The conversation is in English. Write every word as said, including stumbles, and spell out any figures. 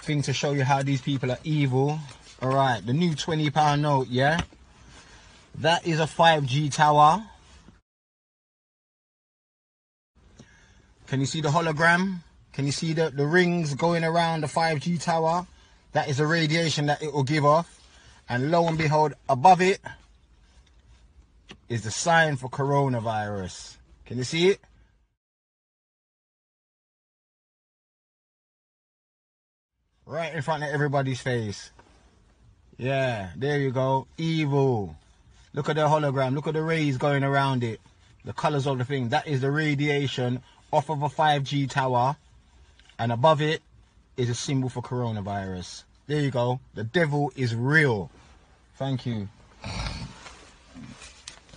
thing to show you how these people are evil. Alright, the new twenty pound note, yeah? That is a five G tower. Can you see the hologram? Can you see the, the rings going around the five G tower? That is the radiation that it will give off. And lo and behold, above it is the sign for coronavirus. Can you see it? Right in front of everybody's face. Yeah, there you go. Evil. Look at the hologram. Look at the rays going around it. The colors of the thing. That is the radiation off of a five G tower. And above it is a symbol for coronavirus. There you go. The devil is real. Thank you.